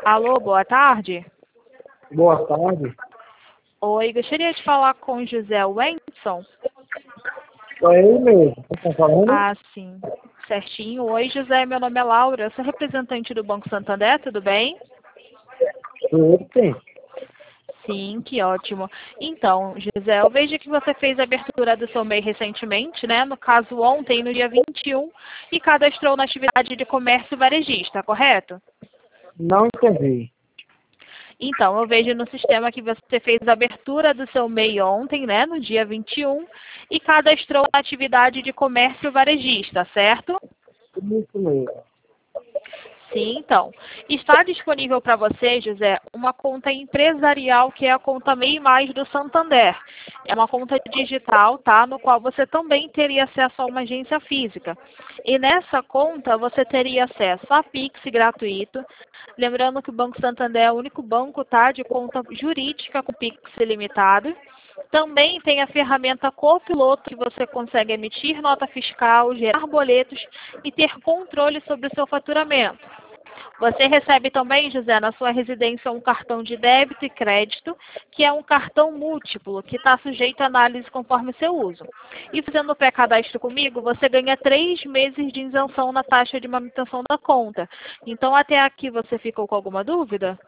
Alô, boa tarde. Boa tarde. Oi, gostaria de falar com José Wendson. É ele mesmo. Tá falando? Ah, sim. Certinho. Oi, José, meu nome é Laura, eu sou representante do Banco Santander, tudo bem? Sim. Sim, que ótimo. Então, José, eu vejo que você fez a abertura do seu MEI recentemente, né? No caso, ontem, no dia 21, e cadastrou na atividade de comércio varejista, correto? Não entendi. Então, eu vejo no sistema que você fez a abertura do seu MEI ontem, né, no dia 21, e cadastrou na atividade de comércio varejista, certo? Isso mesmo. Sim, então. Está disponível para você, José, uma conta empresarial que é a conta MEI Mais do Santander. É uma conta digital, tá? No qual você também teria acesso a uma agência física. E nessa conta você teria acesso a Pix gratuito. Lembrando que o Banco Santander é o único banco, tá? De conta jurídica com Pix ilimitado. Também tem a ferramenta Copiloto, que você consegue emitir nota fiscal, gerar boletos e ter controle sobre o seu faturamento. Você recebe também, José, na sua residência um cartão de débito e crédito, que é um cartão múltiplo, que está sujeito a análise conforme seu uso. E fazendo o pré-cadastro comigo, você ganha 3 meses de isenção na taxa de manutenção da conta. Então, até aqui você ficou com alguma dúvida?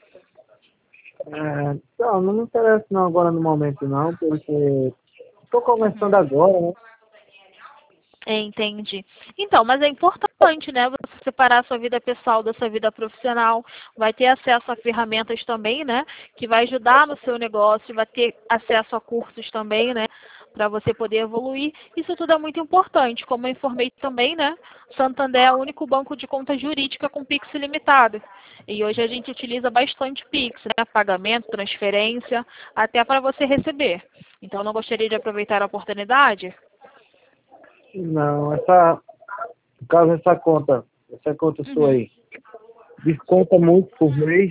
Não me interessa não agora no momento não, porque estou começando agora, né? Entendi. Então, mas é importante, né, você separar a sua vida pessoal da sua vida profissional, vai ter acesso a ferramentas também, né, que vai ajudar no seu negócio, vai ter acesso a cursos também, né, para você poder evoluir. Isso tudo é muito importante. Como eu informei também, né, Santander é o único banco de conta jurídica com Pix ilimitado. E hoje a gente utiliza bastante Pix, né, pagamento, transferência, até para você receber. Então, não gostaria de aproveitar a oportunidade? Não, no caso essa conta sua Uhum. aí, desconta muito por mês,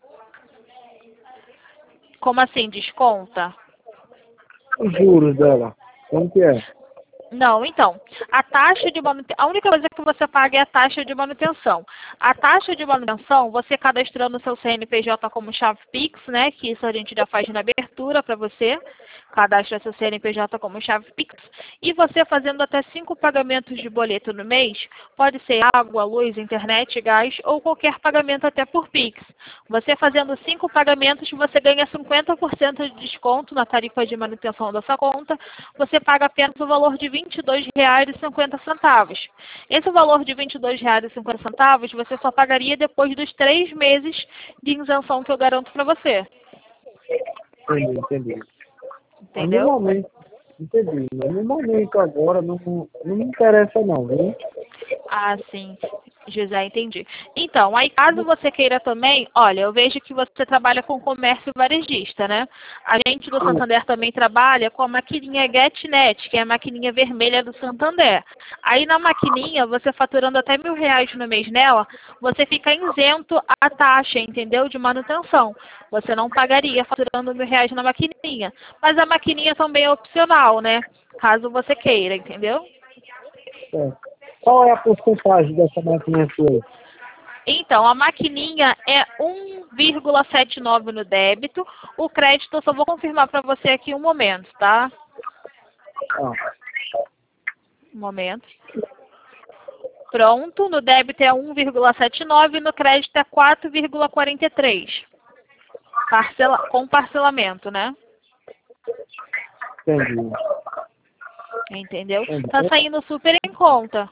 Como assim, desconta? os juros dela. Como que é? Não, então, a taxa de manutenção, a única coisa que você paga é a taxa de manutenção. A taxa de manutenção, você cadastrando o seu CNPJ como chave Pix, né, que isso a gente já faz na abertura para você, cadastra seu CNPJ como chave Pix, e você fazendo até 5 pagamentos de boleto no mês, pode ser água, luz, internet, gás, ou qualquer pagamento até por Pix. Você fazendo 5 pagamentos, você ganha 50% de desconto na tarifa de manutenção da sua conta, você paga apenas o valor de R$ 22,50. Esse valor de R$ 22,50 você só pagaria depois dos 3 meses de isenção que eu garanto para você. Entendi. Mas no Entendeu? momento, entendi. Mas no momento agora não me interessa não, viu? Ah, sim. José, entendi. Então, aí caso você queira também, olha, eu vejo que você trabalha com comércio varejista, né? A gente do Santander também trabalha com a maquininha GetNet, que é a maquininha vermelha do Santander. Aí na maquininha, você faturando até R$ 1.000 no mês nela, você fica isento à taxa, entendeu? De manutenção. Você não pagaria faturando R$ 1.000 na maquininha. Mas a maquininha também é opcional, né? Caso você queira, entendeu? É. Qual é a porcentagem dessa máquina sua aí? Então, a maquininha é 1,79 no débito. O crédito eu só vou confirmar para você aqui um momento, tá? Ah, Um momento. Pronto, no débito é 1,79, no crédito é 4,43. Com parcelamento, né? entendi. Entendeu? Entendi. Tá saindo super em conta.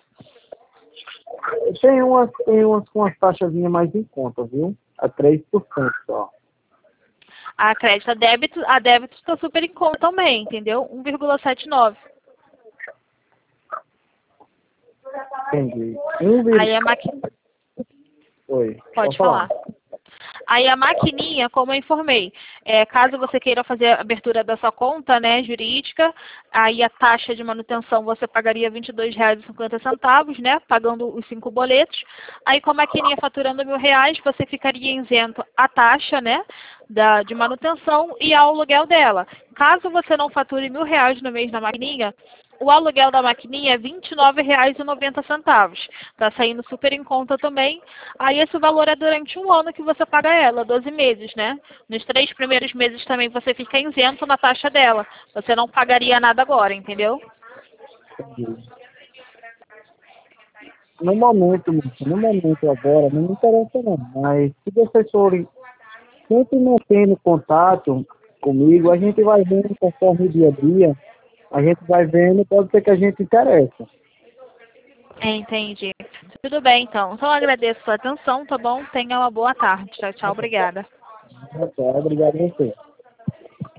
Tem umas com as taxazinhas mais em conta, viu? A 3% só. A débito está super em conta também, entendeu? 1,79. Entendi. Aí a maquininha. Oi, Pode falar. Aí a maquininha, como eu informei, caso você queira fazer a abertura da sua conta, né, jurídica, aí a taxa de manutenção você pagaria R$ 22,50, né, pagando os 5 boletos. Aí com a maquininha faturando R$ 1.000, você ficaria isento à taxa, né, de manutenção e ao aluguel dela. Caso você não fature R$ 1.000 no mês na maquininha, O aluguel da maquininha é R$ 29,90. Tá saindo super em conta também. Aí esse valor é durante um ano que você paga ela, 12 meses, né? Nos 3 primeiros meses também você fica isento na taxa dela. Você não pagaria nada agora, entendeu? Entendi. No momento agora, não me interessa não, mas se vocês forem sempre mantendo contato comigo, a gente vai vendo conforme o dia a dia, a gente vai vendo, pode ser que a gente interessa. Entendi. Tudo bem, então. Então eu agradeço a sua atenção, tá bom? Tenha uma boa tarde. Tchau, tchau. Obrigada. Obrigado a você.